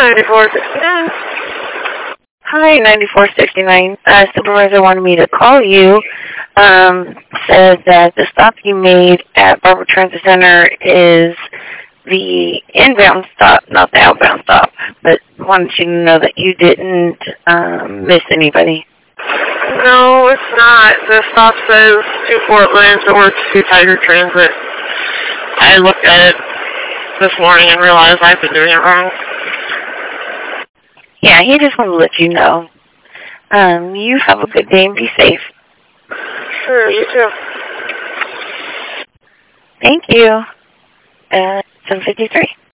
9469. Hi, 9469. Supervisor wanted me to call you. Said that the stop you made at Barber Transit Center is the inbound stop, not the outbound stop. But wanted you to know that you didn't miss anybody. No, it's not. The stop says to Fort Lance or to Tiger Transit. I looked at it this morning and realized I've been doing it wrong. Yeah, he just wanted to let you know. You have a good day and be safe. Sure, you too. Thank you. 753.